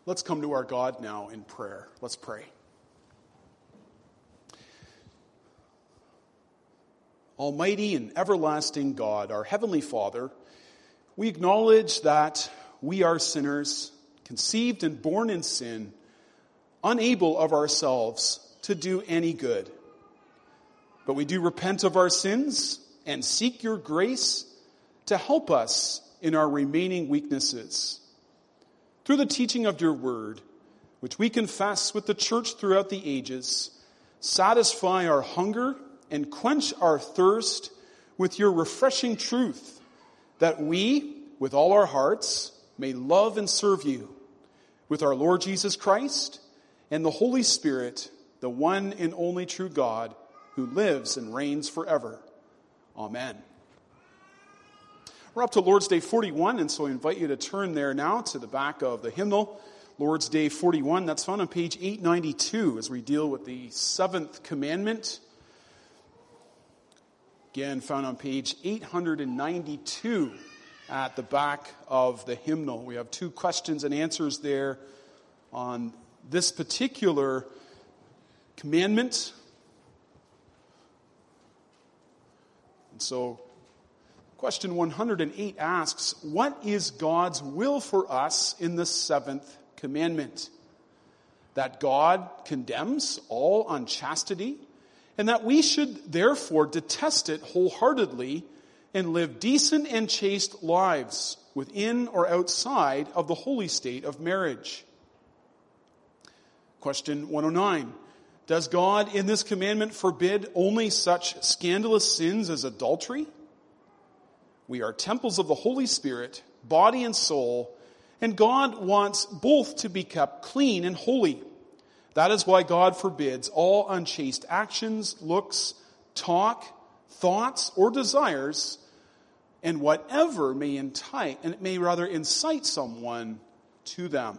Let's come to our God now in prayer. Let's pray. Almighty and everlasting God, our Heavenly Father, we acknowledge that we are sinners, conceived and born in sin, unable of ourselves to do any good. But we do repent of our sins and seek your grace to help us in our remaining weaknesses. Through the teaching of your word, which we confess with the church throughout the ages, satisfy our hunger and quench our thirst with your refreshing truth, that we, with all our hearts, may love and serve you with our Lord Jesus Christ and the Holy Spirit, the one and only true God, who lives and reigns forever. Amen. We're up to Lord's Day 41, and so I invite you to turn there now to the back of the hymnal. Lord's Day 41, that's found on page 892 as we deal with the seventh commandment. Again, found on page 892 at the back of the hymnal. We have two questions and answers there on this particular commandment. And so, question 108 asks, what is God's will for us in the seventh commandment? That God condemns all unchastity, and that we should therefore detest it wholeheartedly and live decent and chaste lives within or outside of the holy state of marriage. Question 109. Does God in this commandment forbid only such scandalous sins as adultery? We are temples of the Holy Spirit, body and soul, and God wants both to be kept clean and holy. That is why God forbids all unchaste actions, looks, talk, thoughts, or desires, and whatever may incite someone to them.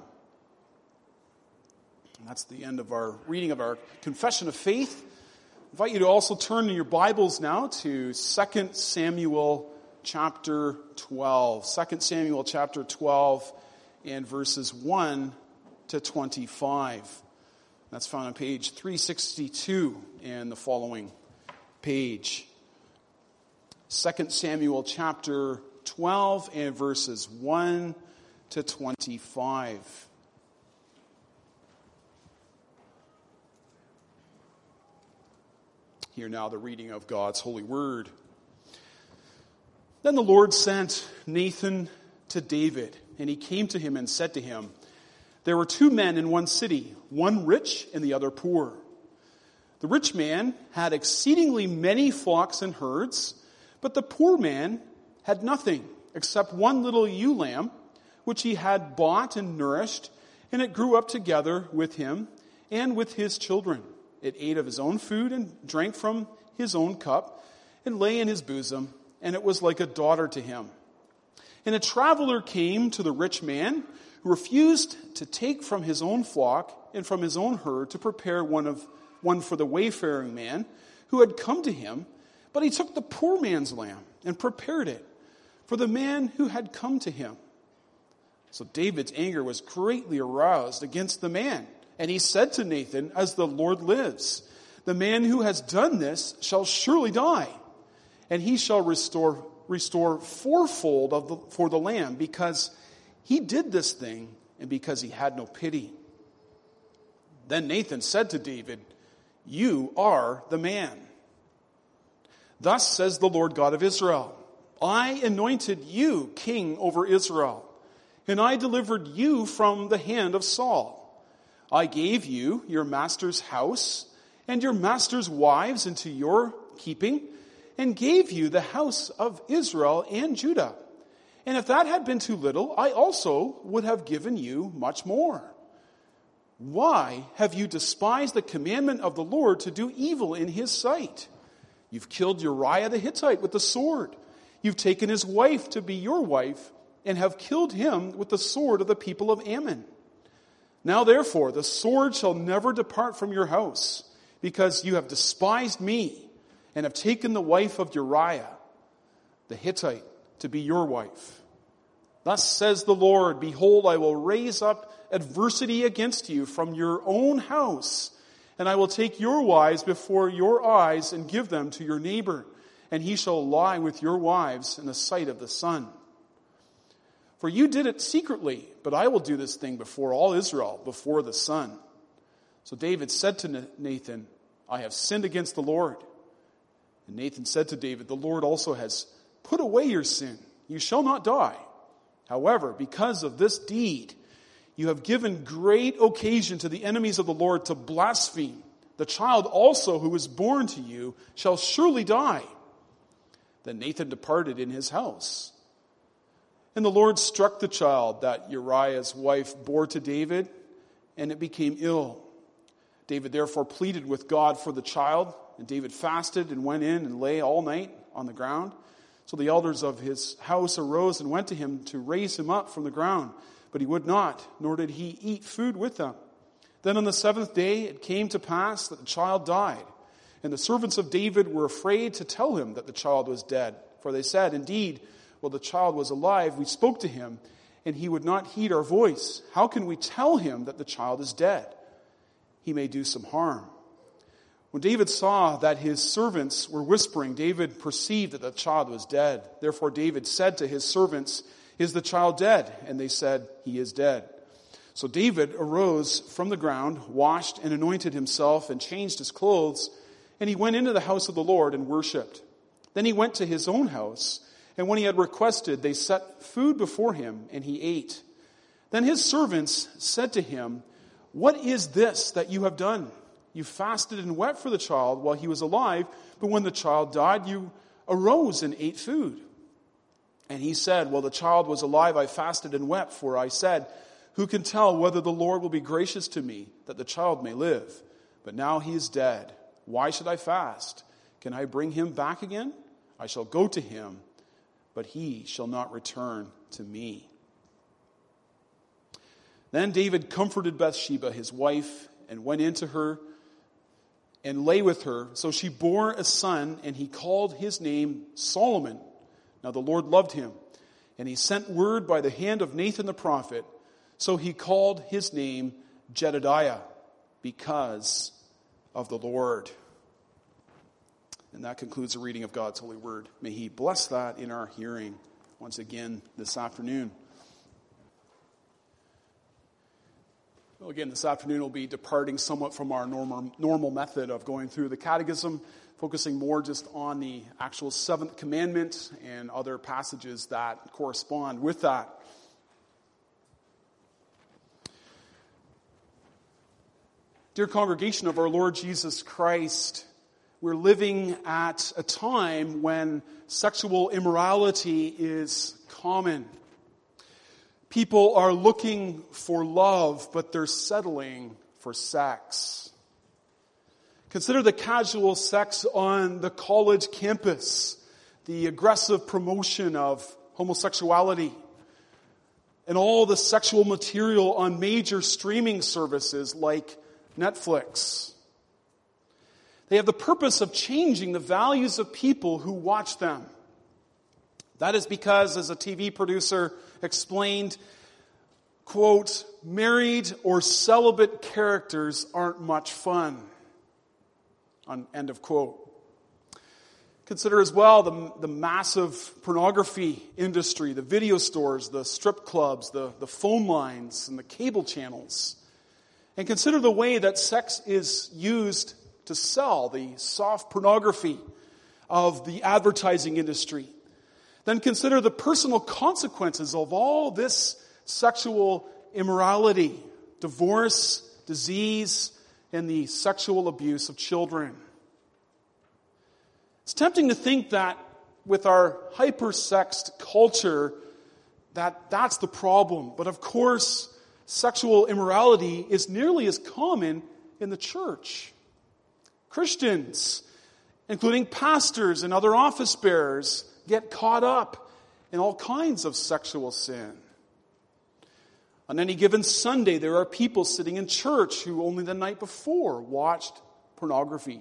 And that's the end of our reading of our confession of faith. I invite you to also turn in your Bibles now to 2 Samuel chapter 12. 2 Samuel chapter 12 and verses 1 to 25. That's found on page 362 and the following page. 2 Samuel chapter 12 and verses 1 to 25. Hear now the reading of God's holy word. Then the Lord sent Nathan to David, and he came to him and said to him, there were two men in one city, one rich and the other poor. The rich man had exceedingly many flocks and herds, but the poor man had nothing except one little ewe lamb, which he had bought and nourished, and it grew up together with him and with his children. It ate of his own food and drank from his own cup and lay in his bosom, and it was like a daughter to him. And a traveler came to the rich man, who refused to take from his own flock and from his own herd to prepare one for the wayfaring man who had come to him, but he took the poor man's lamb and prepared it for the man who had come to him. So David's anger was greatly aroused against the man, and he said to Nathan, as the Lord lives, the man who has done this shall surely die, and he shall restore fourfold for the lamb, because he did this thing and because he had no pity. Then Nathan said to David, you are the man. Thus says the Lord God of Israel, I anointed you king over Israel, and I delivered you from the hand of Saul. I gave you your master's house and your master's wives into your keeping, and gave you the house of Israel and Judah. And if that had been too little, I also would have given you much more. Why have you despised the commandment of the Lord to do evil in his sight? You've killed Uriah the Hittite with the sword. You've taken his wife to be your wife, and have killed him with the sword of the people of Ammon. Now therefore, the sword shall never depart from your house, because you have despised me, and have taken the wife of Uriah the Hittite to be your wife. Thus says the Lord, behold, I will raise up adversity against you from your own house, and I will take your wives before your eyes and give them to your neighbor, and he shall lie with your wives in the sight of the sun. For you did it secretly, but I will do this thing before all Israel, before the sun." So David said to Nathan, "I have sinned against the Lord." And Nathan said to David, "The Lord also has put away your sin. You shall not die. However, because of this deed, you have given great occasion to the enemies of the Lord to blaspheme. The child also who is born to you shall surely die." Then Nathan departed in his house. And the Lord struck the child that Uriah's wife bore to David, and it became ill. David therefore pleaded with God for the child, and David fasted and went in and lay all night on the ground. So the elders of his house arose and went to him to raise him up from the ground, but he would not, nor did he eat food with them. Then on the seventh day it came to pass that the child died, and the servants of David were afraid to tell him that the child was dead. For they said, "Indeed, while the child was alive, we spoke to him, and he would not heed our voice. How can we tell him that the child is dead? He may do some harm." When David saw that his servants were whispering, David perceived that the child was dead. Therefore David said to his servants, "Is the child dead?" And they said, "He is dead." So David arose from the ground, washed and anointed himself, and changed his clothes, and he went into the house of the Lord and worshipped. Then he went to his own house, and when he had requested, they set food before him, and he ate. Then his servants said to him, "What is this that you have done? You fasted and wept for the child while he was alive, but when the child died, you arose and ate food." And he said, "While the child was alive, I fasted and wept, for I said, 'Who can tell whether the Lord will be gracious to me, that the child may live?' But now he is dead. Why should I fast? Can I bring him back again? I shall go to him, but he shall not return to me." Then David comforted Bathsheba, his wife, and went into her and lay with her. So she bore a son, and he called his name Solomon. Now the Lord loved him, and he sent word by the hand of Nathan the prophet. So he called his name Jedediah, because of the Lord. And that concludes the reading of God's holy word. May he bless that in our hearing once again this afternoon. Well, again, this afternoon we'll be departing somewhat from our normal method of going through the catechism, focusing more just on the actual seventh commandment and other passages that correspond with that. Dear congregation of our Lord Jesus Christ, we're living at a time when sexual immorality is common. People are looking for love, but they're settling for sex. Consider the casual sex on the college campus, the aggressive promotion of homosexuality, and all the sexual material on major streaming services like Netflix. They have the purpose of changing the values of people who watch them. That is because, as a TV producer explained, quote, "married or celibate characters aren't much fun," end of quote. Consider as well the massive pornography industry, the video stores, the strip clubs, the phone lines, and the cable channels. And consider the way that sex is used to sell, the soft pornography of the advertising industry. Then consider the personal consequences of all this sexual immorality, divorce, disease, and the sexual abuse of children. It's tempting to think that with our hyper-sexed culture, that's the problem. But of course, sexual immorality is nearly as common in the church. Christians, including pastors and other office bearers, get caught up in all kinds of sexual sin. On any given Sunday, there are people sitting in church who only the night before watched pornography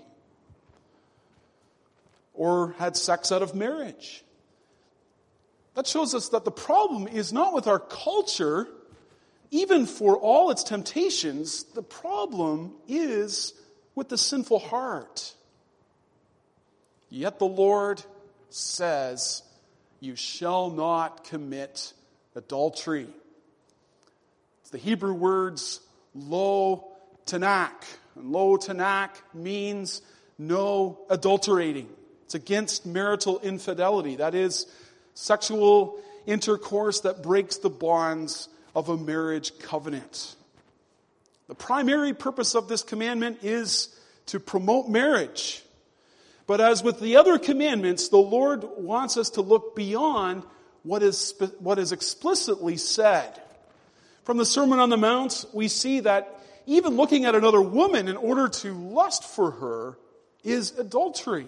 or had sex out of marriage. That shows us that the problem is not with our culture, even for all its temptations, the problem is with the sinful heart. Yet the Lord says, you shall not commit adultery. It's the Hebrew words lo tanak. And lo tanak means no adulterating. It's against marital infidelity. That is, sexual intercourse that breaks the bonds of a marriage covenant. The primary purpose of this commandment is to promote marriage. But as with the other commandments, the Lord wants us to look beyond what is explicitly said. From the Sermon on the Mount, we see that even looking at another woman in order to lust for her is adultery.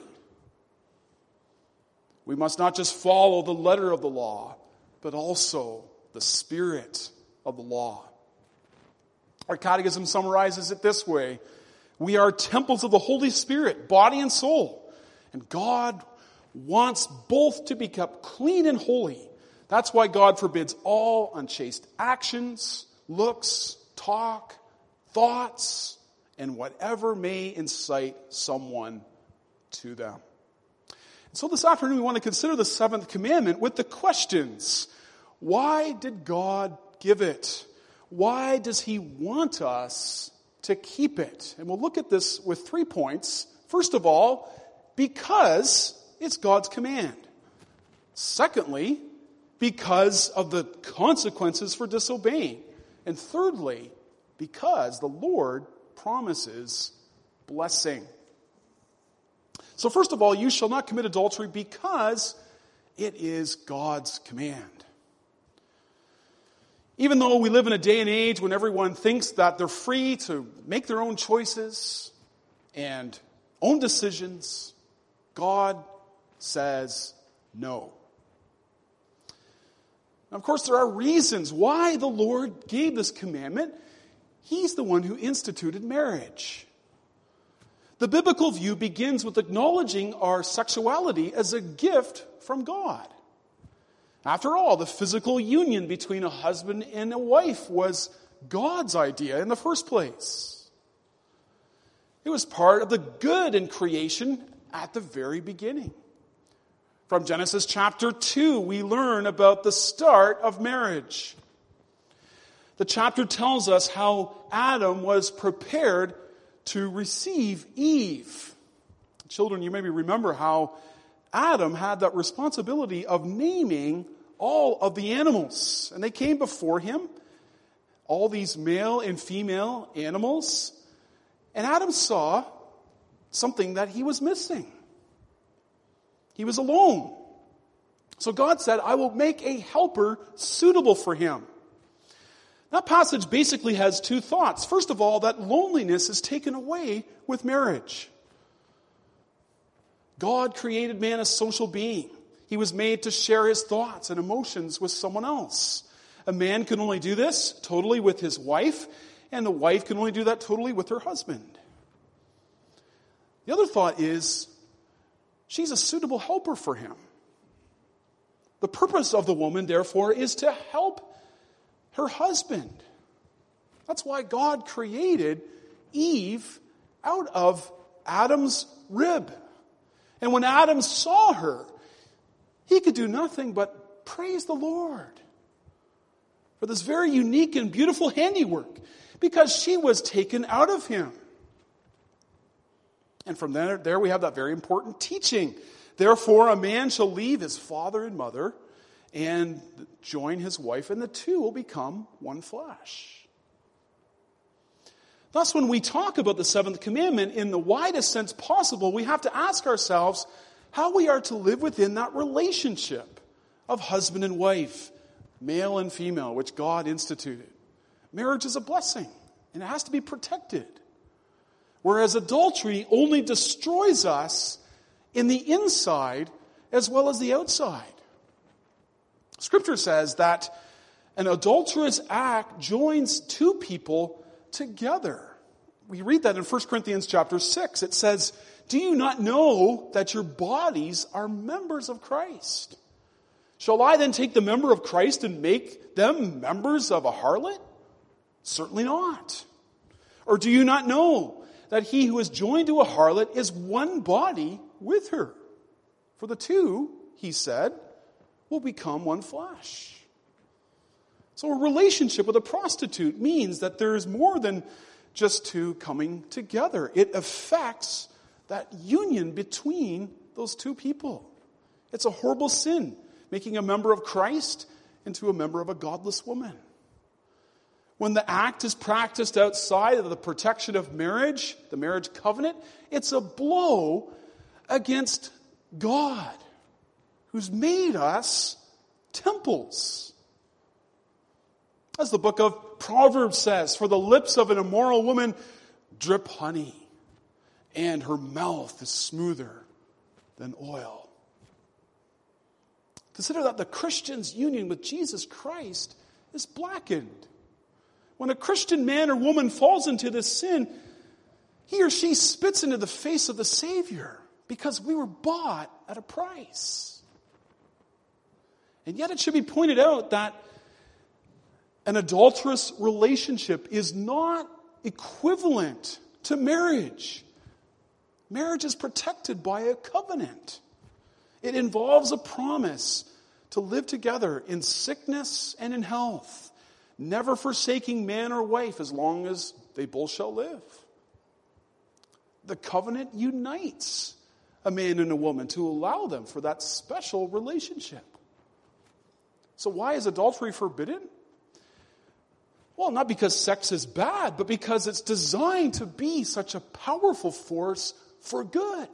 We must not just follow the letter of the law, but also the spirit of the law. Our catechism summarizes it this way: we are temples of the Holy Spirit, body and soul. And God wants both to be kept clean and holy. That's why God forbids all unchaste actions, looks, talk, thoughts, and whatever may incite someone to them. So this afternoon we want to consider the seventh commandment with the questions. Why did God give it? Why does he want us to keep it? And we'll look at this with 3 points. First of all, because it's God's command. Secondly, because of the consequences for disobeying. And thirdly, because the Lord promises blessing. So first of all, you shall not commit adultery because it is God's command. Even though we live in a day and age when everyone thinks that they're free to make their own choices and own decisions, God says no. Now, of course, there are reasons why the Lord gave this commandment. He's the one who instituted marriage. The biblical view begins with acknowledging our sexuality as a gift from God. After all, the physical union between a husband and a wife was God's idea in the first place. It was part of the good in creation at the very beginning. From Genesis chapter 2, we learn about the start of marriage. The chapter tells us how Adam was prepared to receive Eve. Children, you maybe remember how Adam had that responsibility of naming all of the animals. And they came before him, all these male and female animals. And Adam saw something that he was missing. He was alone. So God said, I will make a helper suitable for him. That passage basically has 2 thoughts. First of all, that loneliness is taken away with marriage. God created man a social being. He was made to share his thoughts and emotions with someone else. A man can only do this totally with his wife, and the wife can only do that totally with her husband. The other thought is, she's a suitable helper for him. The purpose of the woman, therefore, is to help her husband. That's why God created Eve out of Adam's rib. And when Adam saw her, he could do nothing but praise the Lord for this very unique and beautiful handiwork, because she was taken out of him. And from there we have that very important teaching. Therefore, a man shall leave his father and mother and join his wife, and the two will become one flesh. Thus, when we talk about the seventh commandment in the widest sense possible, we have to ask ourselves how we are to live within that relationship of husband and wife, male and female, which God instituted. Marriage is a blessing, and it has to be protected. Whereas adultery only destroys us in the inside as well as the outside. Scripture says that an adulterous act joins 2 people together. We read that in 1 Corinthians chapter 6. It says, do you not know that your bodies are members of Christ? Shall I then take the member of Christ and make them members of a harlot? Certainly not. Or do you not know that he who is joined to a harlot is one body with her? For the two, he said, will become one flesh. So a relationship with a prostitute means that there is more than just two coming together. It affects that union between those two people. It's a horrible sin, making a member of Christ into a member of a godless woman. When the act is practiced outside of the protection of marriage, the marriage covenant, it's a blow against God, who's made us temples. As the book of Proverbs says, for the lips of an immoral woman drip honey, and her mouth is smoother than oil. Consider that the Christian's union with Jesus Christ is blackened. When a Christian man or woman falls into this sin, he or she spits into the face of the Savior because we were bought at a price. And yet it should be pointed out that an adulterous relationship is not equivalent to marriage. Marriage is protected by a covenant. It involves a promise to live together in sickness and in health, never forsaking man or wife as long as they both shall live. The covenant unites a man and a woman to allow them for that special relationship. So why is adultery forbidden? Well, not because sex is bad, but because it's designed to be such a powerful force for good.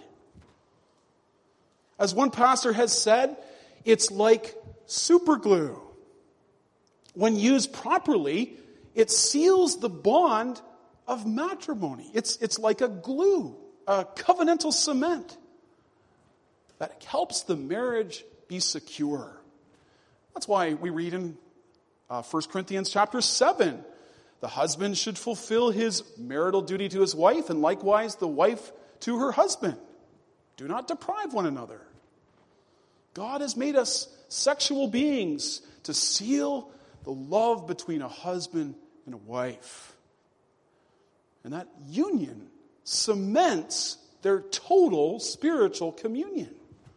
As one pastor has said, it's like super glue. When used properly, it seals the bond of matrimony. It's like a glue, a covenantal cement that helps the marriage be secure. That's why we read in 1 Corinthians chapter 7, the husband should fulfill his marital duty to his wife, and likewise the wife to her husband. Do not deprive one another. God has made us sexual beings to seal the love between a husband and a wife. And that union cements their total spiritual communion.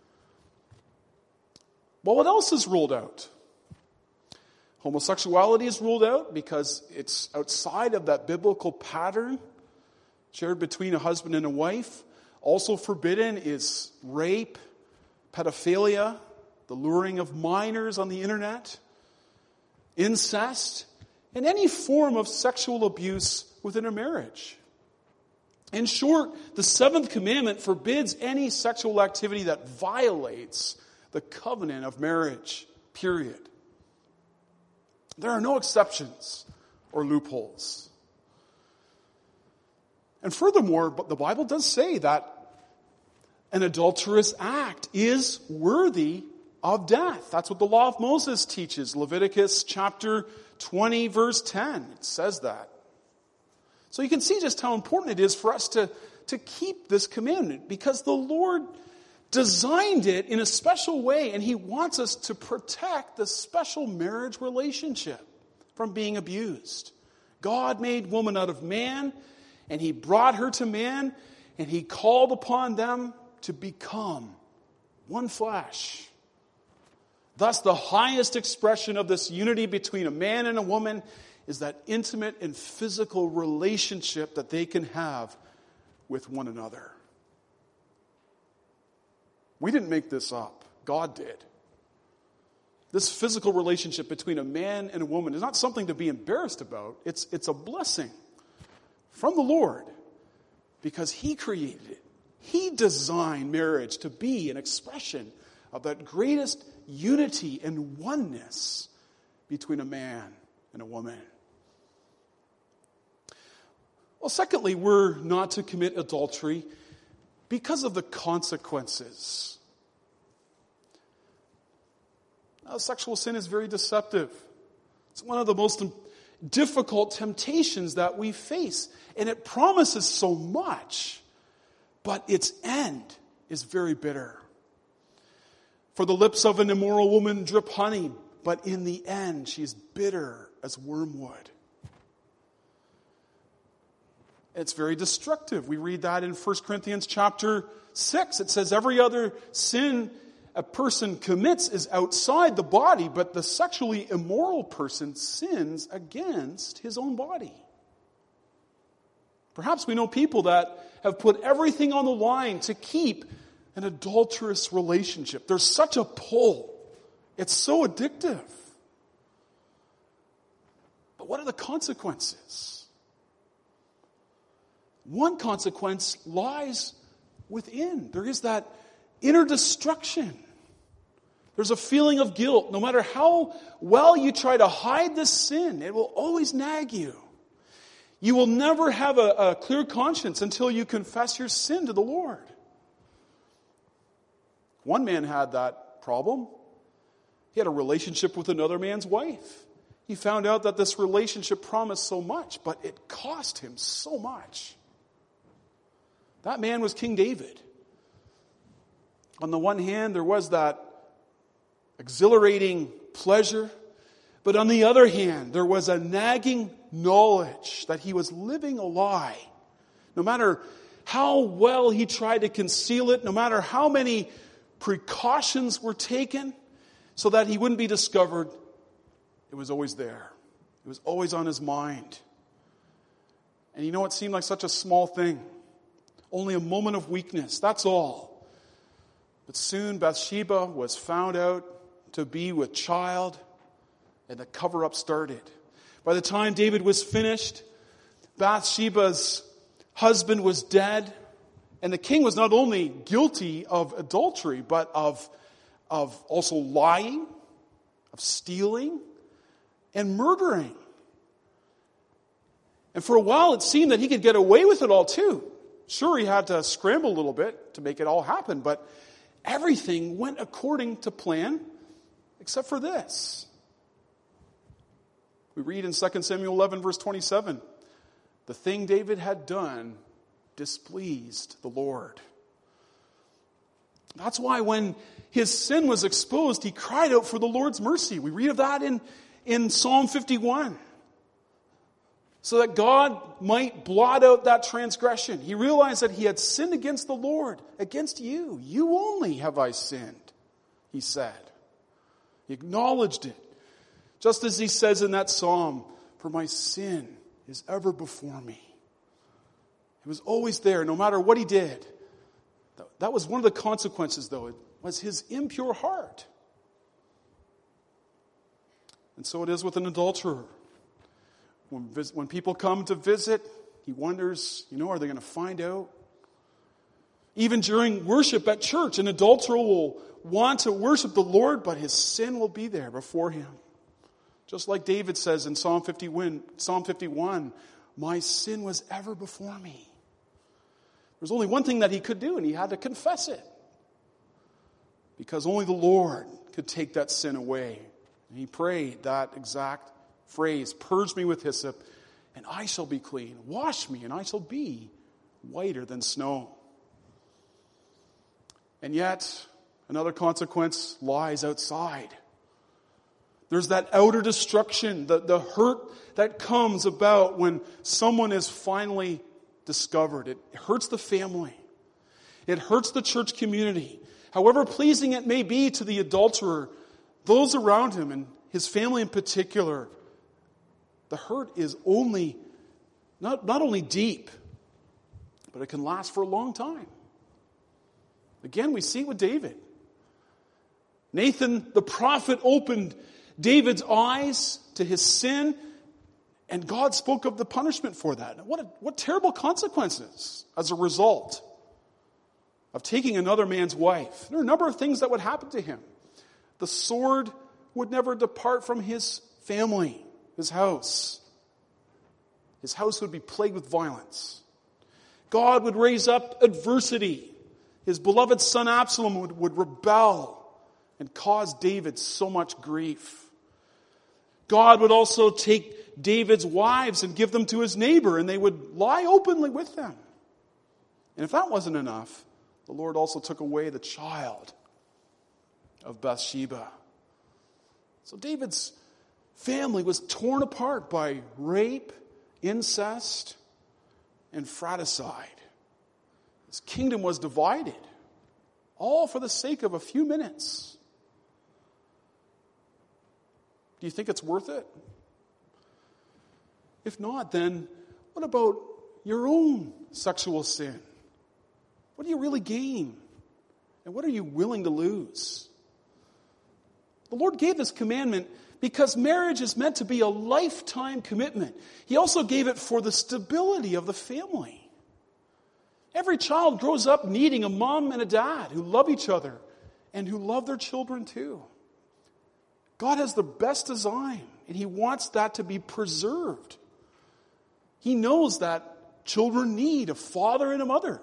Well, what else is ruled out? Homosexuality is ruled out because it's outside of that biblical pattern shared between a husband and a wife. Also forbidden is rape, pedophilia, the luring of minors on the internet, incest, and any form of sexual abuse within a marriage. In short, the seventh commandment forbids any sexual activity that violates the covenant of marriage, period. There are no exceptions or loopholes. And furthermore, but the Bible does say that an adulterous act is worthy of death. That's what the law of Moses teaches. Leviticus chapter 20, verse 10. It says that. So you can see just how important it is for us to keep this commandment, because the Lord designed it in a special way, and He wants us to protect the special marriage relationship from being abused. God made woman out of man, and He brought her to man, and He called upon them to become one flesh. Thus, the highest expression of this unity between a man and a woman is that intimate and physical relationship that they can have with one another. We didn't make this up. God did. This physical relationship between a man and a woman is not something to be embarrassed about. It's a blessing from the Lord because He created it. He designed marriage to be an expression of that greatest unity and oneness between a man and a woman. Well, secondly, we're not to commit adultery because of the consequences. Now, sexual sin is very deceptive. It's one of the most difficult temptations that we face. And it promises so much, but its end is very bitter. For the lips of an immoral woman drip honey, but in the end she is bitter as wormwood. It's very destructive. We read that in 1 Corinthians chapter 6. It says every other sin a person commits is outside the body, but the sexually immoral person sins against his own body. Perhaps we know people that have put everything on the line to keep an adulterous relationship. There's such a pull. It's so addictive. But what are the consequences? One consequence lies within. There is that inner destruction. There's a feeling of guilt. No matter how well you try to hide this sin, it will always nag you. You will never have a clear conscience until you confess your sin to the Lord. One man had that problem. He had a relationship with another man's wife. He found out that this relationship promised so much, but it cost him so much. That man was King David. On the one hand, there was that exhilarating pleasure, but on the other hand, there was a nagging knowledge that he was living a lie. No matter how well he tried to conceal it, no matter how many precautions were taken so that he wouldn't be discovered, it was always there. It was always on his mind. And you know, it seemed like such a small thing. Only a moment of weakness, that's all. But soon Bathsheba was found out to be with child, and the cover-up started. By the time David was finished, Bathsheba's husband was dead, and the king was not only guilty of adultery, but of also lying, of stealing, and murdering. And for a while it seemed that he could get away with it all too. Sure, he had to scramble a little bit to make it all happen, but everything went according to plan, except for this. We read in 2 Samuel 11, verse 27, the thing David had done displeased the Lord. That's why when his sin was exposed, he cried out for the Lord's mercy. We read of that in Psalm 51. So that God might blot out that transgression. He realized that he had sinned against the Lord, against you. You only have I sinned, he said. He acknowledged it. Just as he says in that psalm, for my sin is ever before me. It was always there, no matter what he did. That was one of the consequences, though. It was his impure heart. And so it is with an adulterer. When people come to visit, he wonders, are they going to find out? Even during worship at church, an adulterer will want to worship the Lord, but his sin will be there before him. Just like David says in Psalm 51, my sin was ever before me. There's only one thing that he could do, and he had to confess it. Because only the Lord could take that sin away. And he prayed that exact phrase, purge me with hyssop, and I shall be clean. Wash me, and I shall be whiter than snow. And yet, another consequence lies outside. There's that outer destruction, the hurt that comes about when someone is finally discovered. It hurts the family. It hurts the church community. However pleasing it may be to the adulterer, those around him, and his family in particular, the hurt is not only deep, but it can last for a long time. Again, we see it with David. Nathan, the prophet, opened David's eyes to his sin, and God spoke of the punishment for that. What terrible consequences as a result of taking another man's wife. There are a number of things that would happen to him. The sword would never depart from his family, his house. His house would be plagued with violence. God would raise up adversity. His beloved son Absalom would rebel and cause David so much grief. God would also take David's wives and give them to his neighbor, and they would lie openly with them. And if that wasn't enough, the Lord also took away the child of Bathsheba. So David's family was torn apart by rape, incest, and fratricide. His kingdom was divided, all for the sake of a few minutes. Do you think it's worth it? If not, then what about your own sexual sin? What do you really gain? And what are you willing to lose? The Lord gave this commandment because marriage is meant to be a lifetime commitment. He also gave it for the stability of the family. Every child grows up needing a mom and a dad who love each other and who love their children too. God has the best design, and He wants that to be preserved. He knows that children need a father and a mother.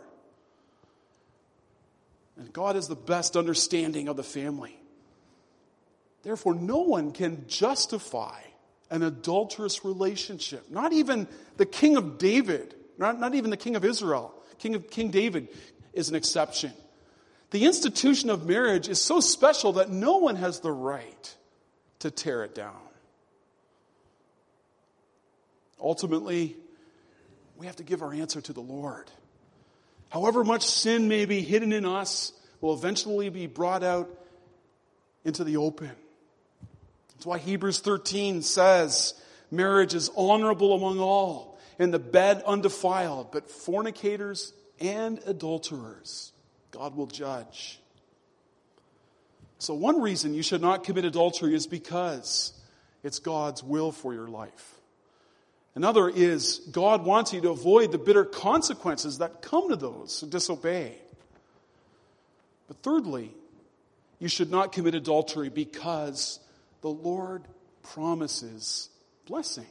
And God has the best understanding of the family. Therefore, no one can justify an adulterous relationship. Not even the king of David, not even the king of Israel. King David is an exception. The institution of marriage is so special that no one has the right to tear it down. Ultimately, we have to give our answer to the Lord. However much sin may be hidden in us will eventually be brought out into the open. That's why Hebrews 13 says, marriage is honorable among all, and the bed undefiled, but fornicators and adulterers God will judge. So one reason you should not commit adultery is because it's God's will for your life. Another is God wants you to avoid the bitter consequences that come to those who disobey. But thirdly, you should not commit adultery because the Lord promises blessing.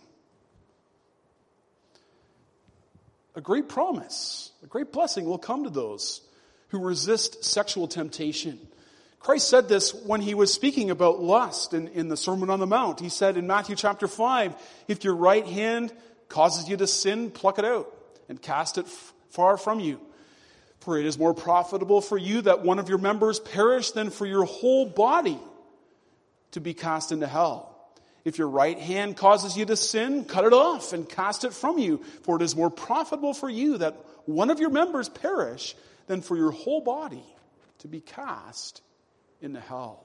A great promise, a great blessing will come to those who resist sexual temptation. Christ said this when He was speaking about lust in the Sermon on the Mount. He said in Matthew chapter 5, if your right hand causes you to sin, pluck it out and cast it far from you. For it is more profitable for you that one of your members perish than for your whole body to be cast into hell. If your right hand causes you to sin, cut it off and cast it from you. For it is more profitable for you that one of your members perish than for your whole body to be cast into hell.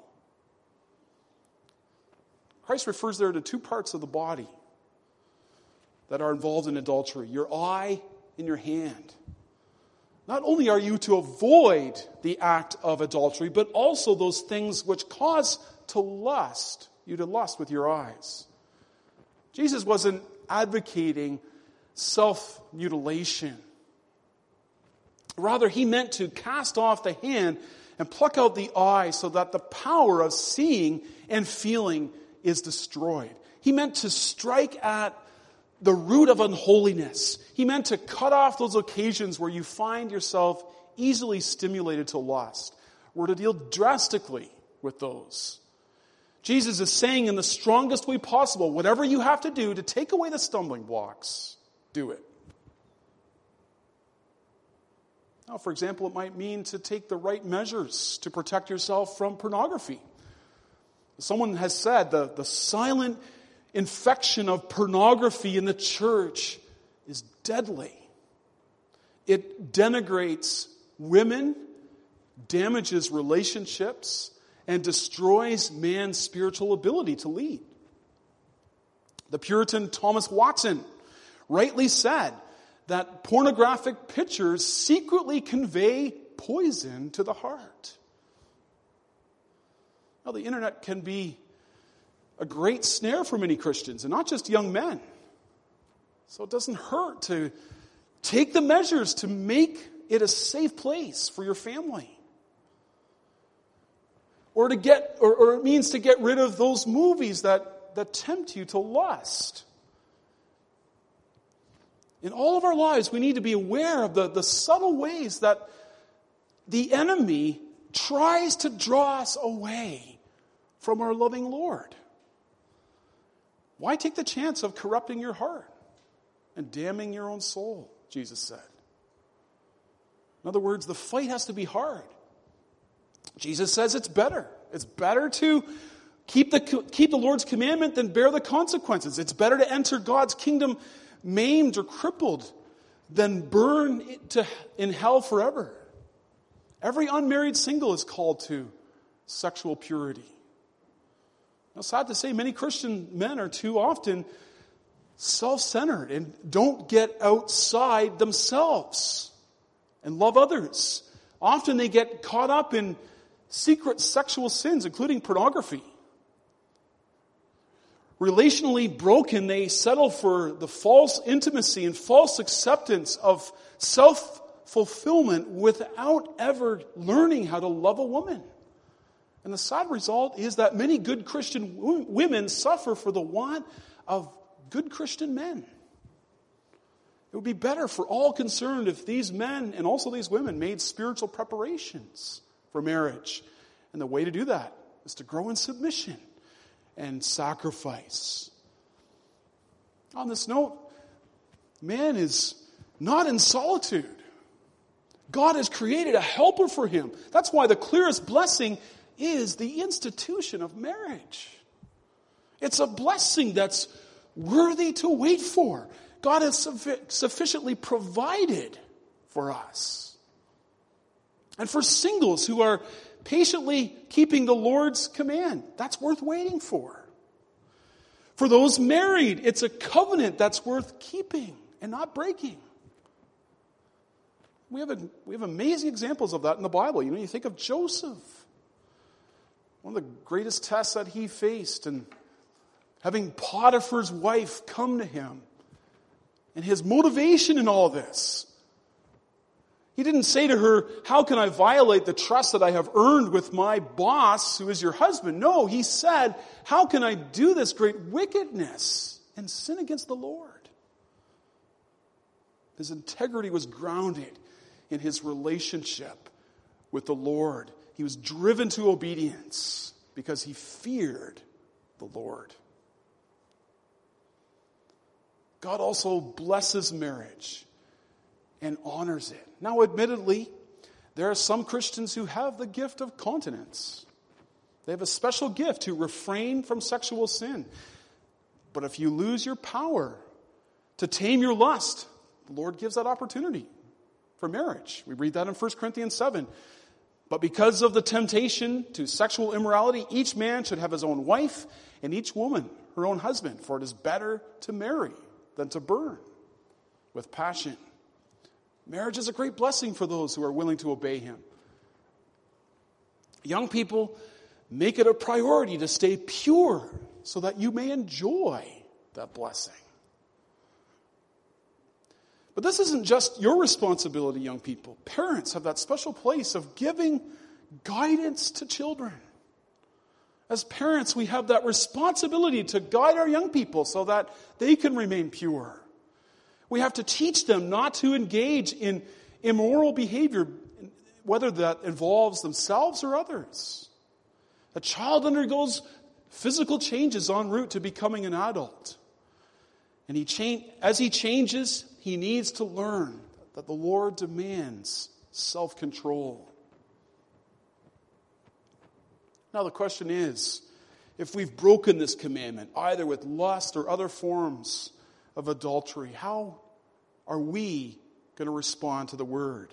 Christ refers there to two parts of the body that are involved in adultery, your eye and your hand. Not only are you to avoid the act of adultery, but also those things which cause you to lust with your eyes. Jesus wasn't advocating self-mutilation. Rather, He meant to cast off the hand and pluck out the eye so that the power of seeing and feeling is destroyed. He meant to strike at the root of unholiness. He meant to cut off those occasions where you find yourself easily stimulated to lust. We're to deal drastically with those. Jesus is saying in the strongest way possible, whatever you have to do to take away the stumbling blocks, do it. Now, for example, it might mean to take the right measures to protect yourself from pornography. Someone has said the silent infection of pornography in the church is deadly. It denigrates women, damages relationships, and destroys man's spiritual ability to lead. The Puritan Thomas Watson rightly said that pornographic pictures secretly convey poison to the heart. Now, the internet can be a great snare for many Christians, and not just young men. So it doesn't hurt to take the measures to make it a safe place for your family. Or it means to get rid of those movies that tempt you to lust. In all of our lives, we need to be aware of the subtle ways that the enemy tries to draw us away from our loving Lord. Why take the chance of corrupting your heart and damning your own soul, Jesus said. In other words, the fight has to be hard. Jesus says it's better. It's better to keep the Lord's commandment than bear the consequences. It's better to enter God's kingdom maimed or crippled than burn in hell forever. Every unmarried single is called to sexual purity. Now, sad to say, many Christian men are too often self-centered and don't get outside themselves and love others. Often they get caught up in secret sexual sins, including pornography. Relationally broken, they settle for the false intimacy and false acceptance of self-fulfillment without ever learning how to love a woman. And the sad result is that many good Christian women suffer for the want of good Christian men. It would be better for all concerned if these men and also these women made spiritual preparations for marriage. And the way to do that is to grow in submission and sacrifice. On this note, man is not in solitude. God has created a helper for him. That's why the clearest blessing is the institution of marriage. It's a blessing that's worthy to wait for. God has sufficiently provided for us. And for singles who are patiently keeping the Lord's command, that's worth waiting for. For those married, it's a covenant that's worth keeping and not breaking. We have amazing examples of that in the Bible. You think of Joseph. One of the greatest tests that he faced, and having Potiphar's wife come to him, and his motivation in all this. He didn't say to her, how can I violate the trust that I have earned with my boss, who is your husband? No, he said, how can I do this great wickedness and sin against the Lord? His integrity was grounded in his relationship with the Lord. He was driven to obedience because he feared the Lord. God also blesses marriage and honors it. Now, admittedly, there are some Christians who have the gift of continence. They have a special gift to refrain from sexual sin. But if you lose your power to tame your lust, the Lord gives that opportunity for marriage. We read that in 1 Corinthians 7. But because of the temptation to sexual immorality, each man should have his own wife, and each woman her own husband. For it is better to marry than to burn with passion. Marriage is a great blessing for those who are willing to obey him. Young people, make it a priority to stay pure so that you may enjoy that blessing. But this isn't just your responsibility, young people. Parents have that special place of giving guidance to children. As parents, we have that responsibility to guide our young people so that they can remain pure. We have to teach them not to engage in immoral behavior, whether that involves themselves or others. A child undergoes physical changes en route to becoming an adult. And as he changes, he needs to learn that the Lord demands self-control. Now the question is, if we've broken this commandment, either with lust or other forms of adultery, how are we going to respond to the word?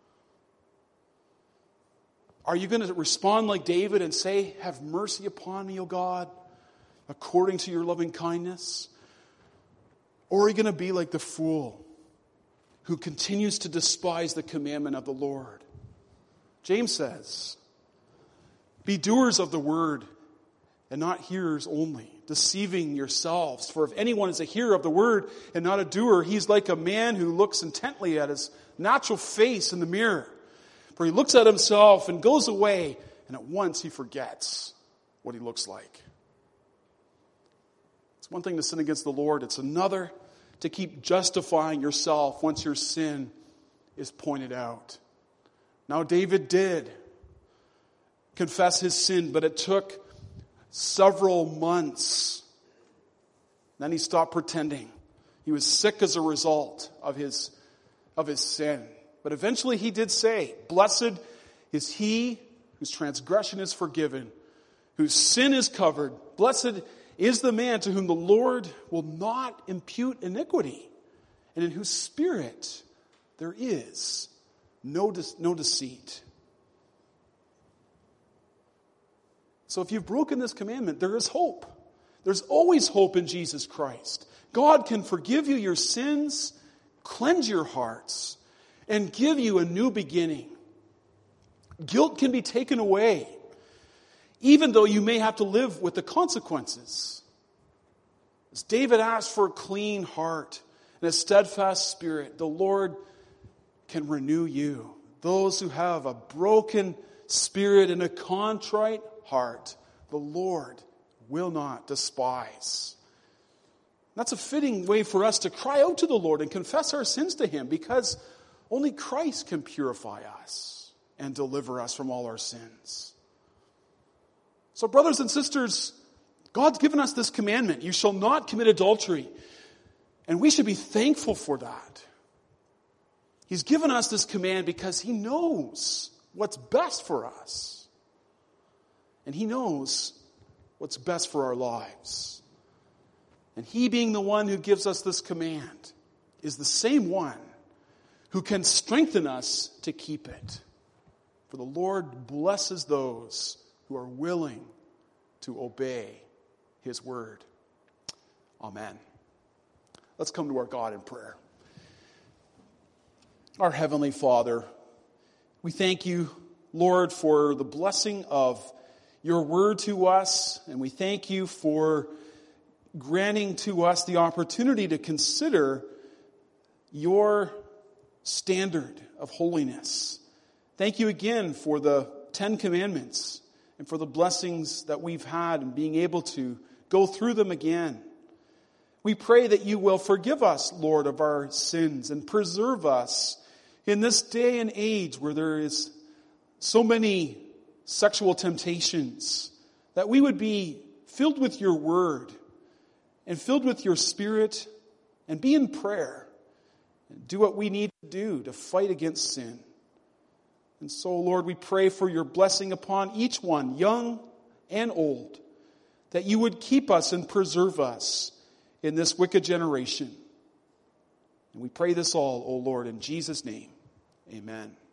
Are you going to respond like David and say, have mercy upon me, O God, according to your loving kindness? Or are you going to be like the fool who continues to despise the commandment of the Lord? James says, be doers of the word and not hearers only, deceiving yourselves. For if anyone is a hearer of the word and not a doer, he's like a man who looks intently at his natural face in the mirror. For he looks at himself and goes away, and at once he forgets what he looks like. It's one thing to sin against the Lord. It's another to keep justifying yourself once your sin is pointed out. Now, David did confess his sin, but it took several months. Then he stopped pretending. He was sick as a result of his sin. But eventually he did say, blessed is he whose transgression is forgiven, whose sin is covered. Blessed is the man to whom the Lord will not impute iniquity, and in whose spirit there is no deceit. So if you've broken this commandment, there is hope. There's always hope in Jesus Christ. God can forgive you your sins, cleanse your hearts, and give you a new beginning. Guilt can be taken away, even though you may have to live with the consequences. As David asked for a clean heart and a steadfast spirit, the Lord can renew you. Those who have a broken spirit and a contrite heart, the Lord will not despise. That's a fitting way for us to cry out to the Lord and confess our sins to Him, because only Christ can purify us and deliver us from all our sins. So brothers and sisters, God's given us this commandment: you shall not commit adultery. And we should be thankful for that. He's given us this command because He knows what's best for us. And He knows what's best for our lives. And He, being the one who gives us this command, is the same one who can strengthen us to keep it. For the Lord blesses those who are willing to obey His word. Amen. Let's come to our God in prayer. Our Heavenly Father, we thank You, Lord, for the blessing of Your word to us, and we thank You for granting to us the opportunity to consider Your standard of holiness. Thank You again for the 10 Commandments and for the blessings that we've had and being able to go through them again. We pray that You will forgive us, Lord, of our sins and preserve us in this day and age where there is so many sexual temptations, that we would be filled with Your word and filled with Your Spirit and be in prayer and do what we need to do to fight against sin. And so, Lord, we pray for Your blessing upon each one, young and old, that You would keep us and preserve us in this wicked generation. And we pray this all, O Lord, in Jesus' name. Amen.